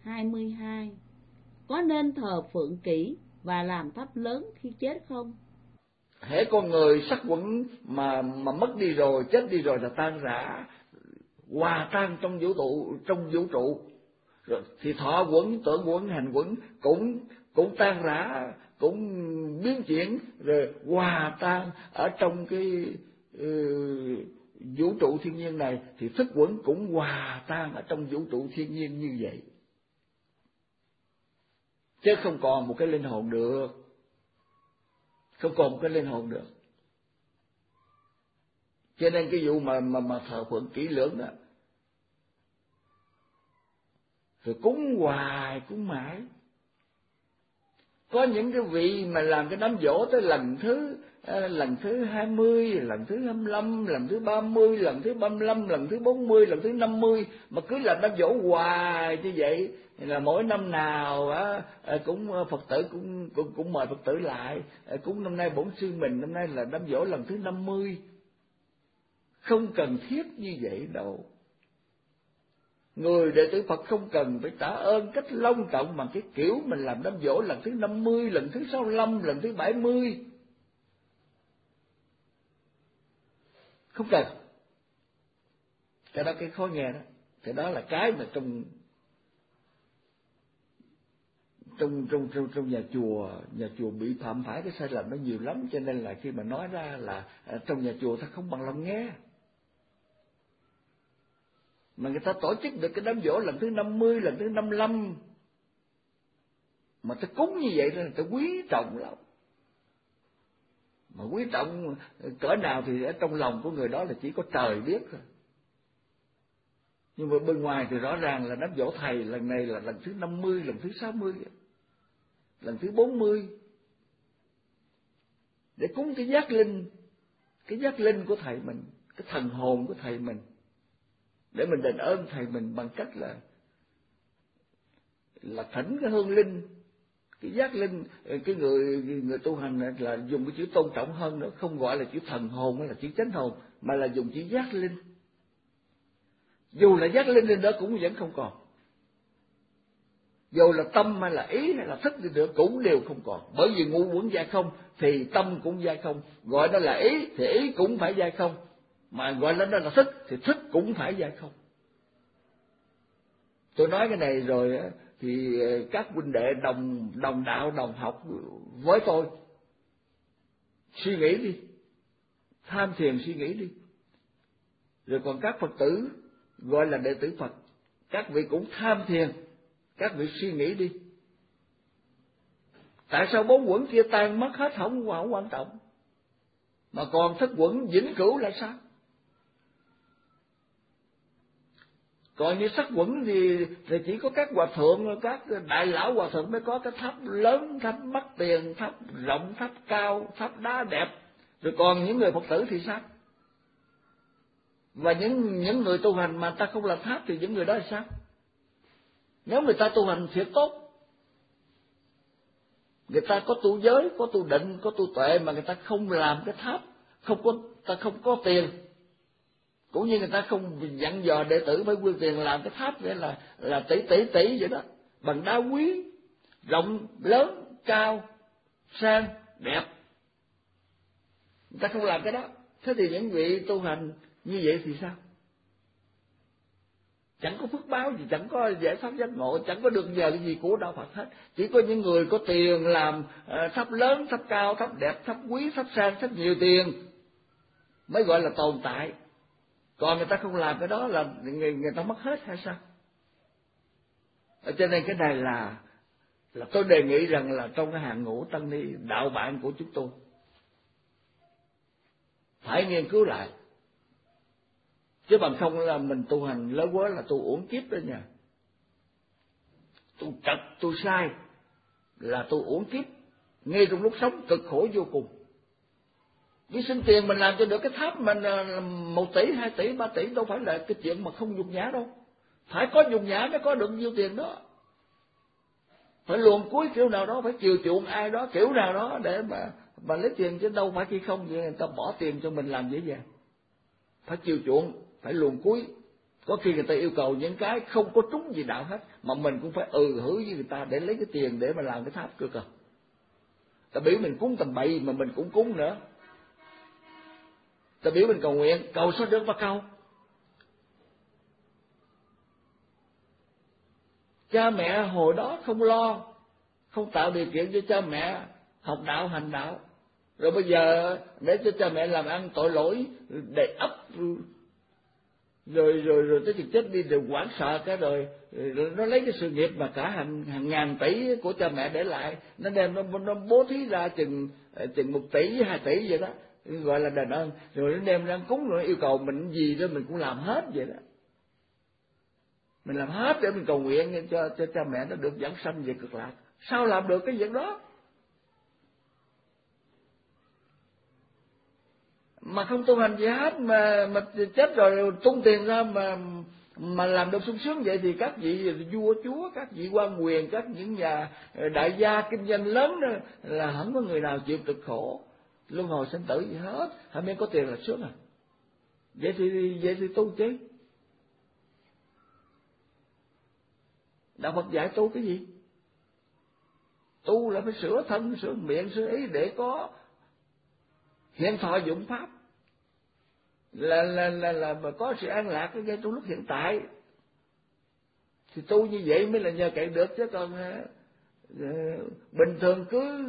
22. Có nên thờ phượng kỹ và làm tháp lớn khi chết không? Hễ con người sắc quẩn mà mất đi rồi, chết đi rồi là tan rã, hòa tan trong vũ trụ. Rồi thì thọ quẩn, tưởng quẩn, hành quẩn cũng tan rã, cũng biến chuyển rồi hòa tan ở trong cái vũ trụ thiên nhiên này, thì thức quẩn cũng hòa tan ở trong vũ trụ thiên nhiên như vậy, chứ không còn một cái linh hồn được, không còn một cái linh hồn được. Cho nên cái vụ mà thờ phượng kỹ lưỡng đó, rồi cúng hoài cúng mãi. Có những cái vị mà làm cái đám giỗ tới lần thứ 20, lần thứ 25, lần thứ 30, lần thứ 35, lần thứ 40, lần thứ 50, mà cứ làm đám giỗ hoài như vậy, là mỗi năm nào cũng Phật tử cũng mời Phật tử lại, cũng năm nay bổn sư mình năm nay là đám giỗ lần thứ 50. Không cần thiết như vậy đâu. Người đệ tử Phật không cần phải trả ơn cách long trọng bằng cái kiểu mình làm đám giỗ lần thứ 50, lần thứ 65, lần thứ 70. Không cần. Cái đó cái khó nghe đó. Cái đó là cái mà trong nhà chùa bị phạm phải cái sai lầm nó nhiều lắm, cho nên là khi mà nói ra là trong nhà chùa ta không bằng lòng nghe. Mà người ta tổ chức được cái đám giỗ lần thứ 50, lần thứ 55, mà ta cúng như vậy là ta quý trọng lắm. Mà quý trọng cỡ nào thì ở trong lòng của người đó là chỉ có trời biết thôi. Nhưng mà bên ngoài thì rõ ràng là đám giỗ thầy lần này là lần thứ 50, lần thứ 60, lần thứ 40, để cúng cái giác linh của thầy mình, cái thần hồn của thầy mình, để mình đền ơn thầy mình bằng cách là thỉnh cái hương linh, cái giác linh. Cái người tu hành là dùng cái chữ tôn trọng hơn nữa, không gọi là chữ thần hồn hay là chữ chánh hồn, mà là dùng chữ giác linh. Dù là giác linh thì đó cũng vẫn không còn, dù là tâm hay là ý hay là thức đi nữa cũng đều không còn, bởi vì ngũ uẩn gia không thì tâm cũng gia không, gọi đó là ý thì ý cũng phải gia không, mà gọi đó là thức thì thức cũng phải gia không. Tôi nói cái này rồi thì các huynh đệ đồng đạo đồng học với tôi suy nghĩ đi, tham thiền suy nghĩ đi. Rồi còn các Phật tử gọi là đệ tử Phật, các vị cũng tham thiền, các vị suy nghĩ đi. Tại sao bốn uẩn kia tan mất hết không quan trọng, mà còn thức uẩn vĩnh cửu là sao? Còn như sắc uẩn thì chỉ có các hòa thượng, các đại lão hòa thượng mới có cái tháp lớn, tháp mắc tiền, tháp rộng, tháp cao, tháp đá đẹp. Rồi còn những người Phật tử thì sao? Và những người tu hành mà ta không làm tháp thì những người đó là sao? Nếu người ta tu hành thiệt tốt, người ta có tu giới, có tu định, có tu tuệ, mà người ta không làm cái tháp, ta không có tiền, cũng như người ta không dặn dò đệ tử phải quyên tiền làm cái tháp, nghĩa là tỷ vậy đó, bằng đá quý, rộng, lớn, cao, sang, đẹp. Người ta không làm cái đó. Thế thì những vị tu hành như vậy thì sao? Chẳng có phước báo gì, chẳng có giải pháp giác ngộ, chẳng có được nhờ cái gì của đạo Phật hết. Chỉ có những người có tiền làm tháp lớn, tháp cao, tháp đẹp, tháp quý, tháp sang, tháp nhiều tiền mới gọi là tồn tại. Còn người ta không làm cái đó là người ta mất hết hay sao? Cho nên cái này là tôi đề nghị rằng là trong cái hàng ngũ tăng ni đạo bạn của chúng tôi phải nghiên cứu lại, chứ bằng không là mình tu hành lớn quá là tu uổng kiếp đó nha. Tu trật, tu sai là tu uổng kiếp, ngay trong lúc sống cực khổ vô cùng. Vì xin tiền mình làm cho được cái tháp mình 1 tỷ, 2 tỷ, 3 tỷ đâu phải là cái chuyện mà không nhục nhã đâu. Phải có nhục nhã mới có được nhiêu tiền đó. Phải luồn cuối kiểu nào đó, phải chiều chuộng ai đó kiểu nào đó để mà lấy tiền, chứ đâu phải khi không vậy người ta bỏ tiền cho mình làm dễ dàng. Phải chiều chuộng, phải luồn cuối, Có khi người ta yêu cầu những cái không có trúng gì đạo hết, mà mình cũng phải hứ với người ta để lấy cái tiền để mà làm cái tháp cơ. Ta biểu mình cúng tầm bậy mà mình cũng cúng nữa. Ta biểu mình cầu nguyện, cầu sao được mà cầu. Cha mẹ hồi đó không lo, không tạo điều kiện cho cha mẹ học đạo hành đạo. Rồi bây giờ để cho cha mẹ làm ăn tội lỗi đầy ắp, rồi tới chừng chết đi rồi hoảng sợ cái rồi nó lấy cái sự nghiệp mà cả hàng ngàn tỷ của cha mẹ để lại, nó đem nó bố thí ra chừng 1 tỷ 2 tỷ vậy đó, gọi là đền ơn, rồi nó đem ra cúng, rồi yêu cầu mình gì đó mình cũng làm hết vậy đó. Mình làm hết để mình cầu nguyện cho cha mẹ nó được giảng sanh về cực lạc. Sao làm được cái việc đó? Mà không tu hành gì hết, mà chết rồi tung tiền ra mà làm được sung sướng vậy, thì các vị vua chúa, các vị quan quyền, các những nhà đại gia kinh doanh lớn đó, là không có người nào chịu cực khổ luân hồi sinh tử gì hết, hả miễn có tiền là sướng à. Vậy thì tu chứ. Đạo Phật dạy tu cái gì? Tu là phải sửa thân, sửa miệng, sửa ý để có hiện thọ dụng pháp, là mà có sự an lạc ngay trong lúc hiện tại. Thì tu như vậy mới là nhờ cậy được, chứ còn bình thường cứ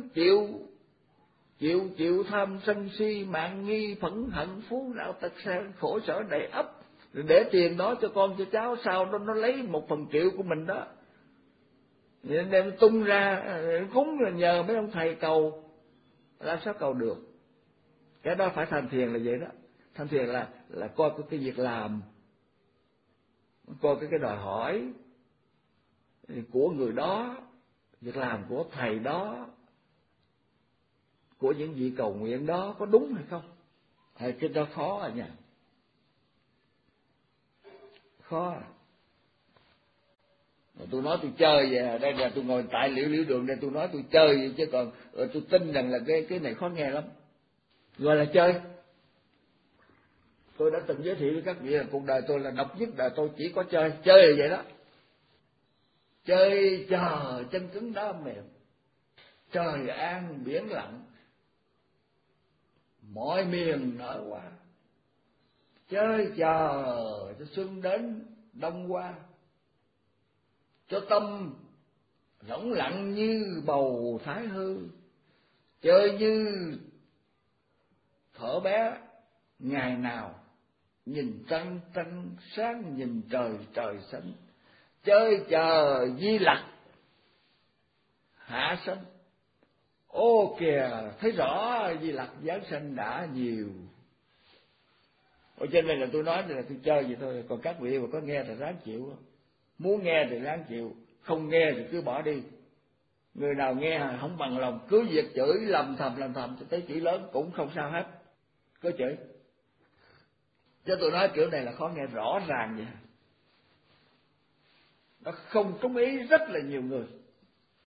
chịu tham sân si mạng nghi phẫn hận phú não tật khổ sở đầy ắp, rồi để tiền đó cho con cho cháu, sao nó lấy 1/1.000.000 của mình đó, nên đem tung ra cúng, là nhờ mấy ông thầy cầu, làm sao cầu được? Cái đó phải tham thiền là vậy đó. Tham thiền là coi cái việc làm, coi cái đòi hỏi của người đó, việc làm của thầy đó, của những vị cầu nguyện đó có đúng hay không. Cái đó khó à nha, khó à. Mà tôi nói tôi chơi vậy, đây là tôi ngồi tại liễu đường đây tôi nói tôi chơi vậy, chứ còn tôi tin rằng là cái này khó nghe lắm. Gọi là chơi. Tôi đã từng giới thiệu với các vị là cuộc đời tôi là độc nhất đời tôi chỉ có chơi là vậy đó. Chơi chờ chân cứng đá mềm, trời an biển lặng, mọi miền nở hoa. Chơi chờ cho xuân đến đông qua, cho tâm rỗng lặng như bầu thái hư. Chơi như thở bé ngày nào, nhìn trăng trăng sáng, nhìn trời xanh. Chơi chờ Di Lặc hạ sanh. Ô kìa, thấy rõ Di Lặc giáng sanh đã nhiều. Ở trên đây là tôi nói là tôi chơi vậy thôi, còn các vị mà có nghe thì ráng chịu. Muốn nghe thì ráng chịu, không nghe thì cứ bỏ đi. Người nào nghe không bằng lòng cứ việc chửi lầm thầm cho tới chửi lớn cũng không sao hết, cứ chửi. Chứ tôi nói kiểu này là khó nghe rõ ràng vậy. Nó không trúng ý rất là nhiều người.